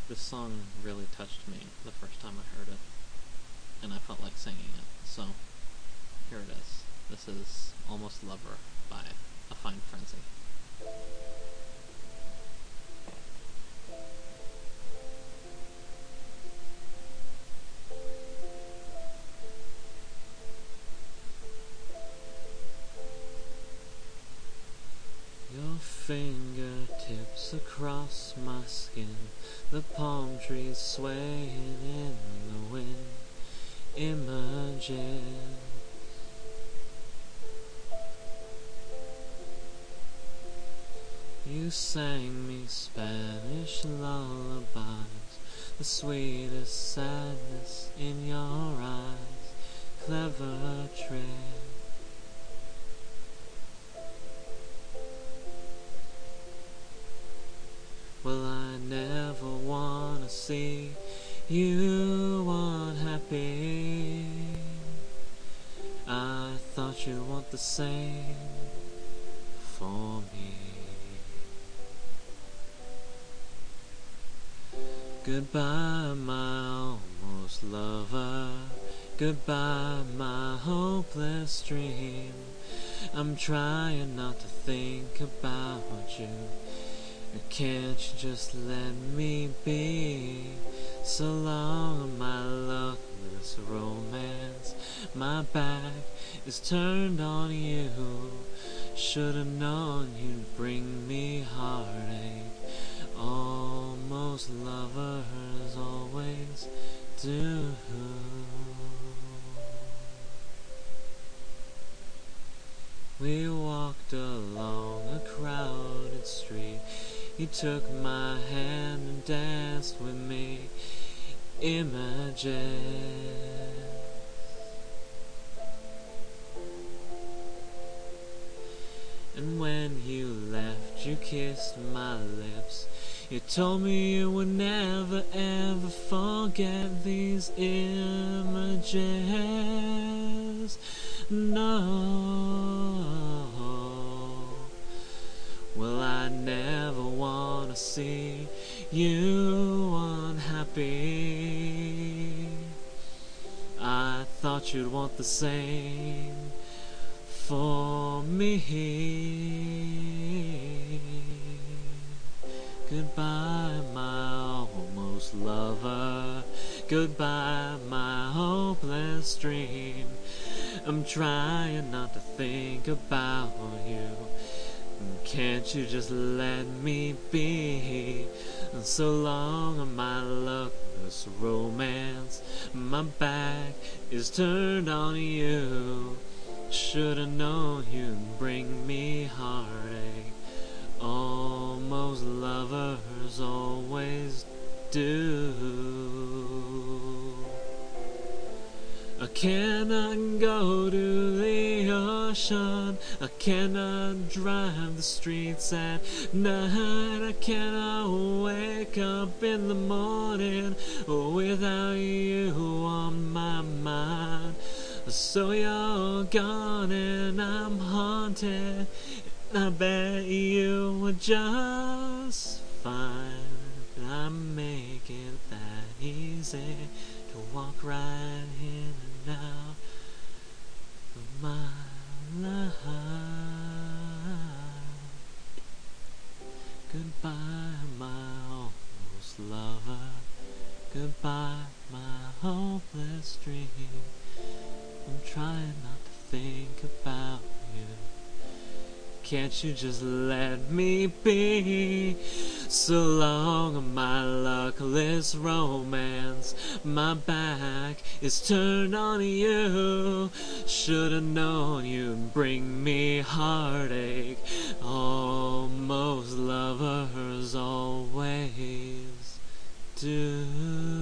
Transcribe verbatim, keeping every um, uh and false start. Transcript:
This song really touched me the first time I heard it, and I felt like singing it, so here it is. This is Almost Lover by A Fine Frenzy. Your fingertips across my skin, the palm trees swaying in the wind, images. You sang me Spanish lullabies, the sweetest sadness in your eyes, clever trick. Well, I never wanna see you unhappy. I thought you'd want the same for me. Goodbye, my almost lover. Goodbye, my hopeless dream. I'm trying not to think about you. Can't you just let me be? So long, my luckless romance. My back is turned on you. Should've known you'd bring me heartache. Almost lovers always do. We walked along a crowded street. You took my hand and danced with me. Images. And when you left, you kissed my lips. You told me you would never ever forget these images. No. Well, I never wanna see you unhappy. I thought you'd want the same for me. Goodbye, my almost lover. Goodbye, my hopeless dream. I'm trying not to think about you. Can't you just let me be? So long, my luckless romance. My back is turned on you. Should've known you'd bring me heartache. Almost lovers always do. I cannot go to the ocean. I cannot drive the streets at night. I cannot wake up in the morning without you on my mind. So you're gone and I'm haunted. I bet you were just fine. I make it that easy to walk right in and out of my life. Goodbye, my almost lover. Goodbye, my hopeless dream. I'm trying not to think about you. Can't you just let me be? So long, my luckless romance. My back is turned on you. Should've known you'd bring me heartache. Almost lovers always do.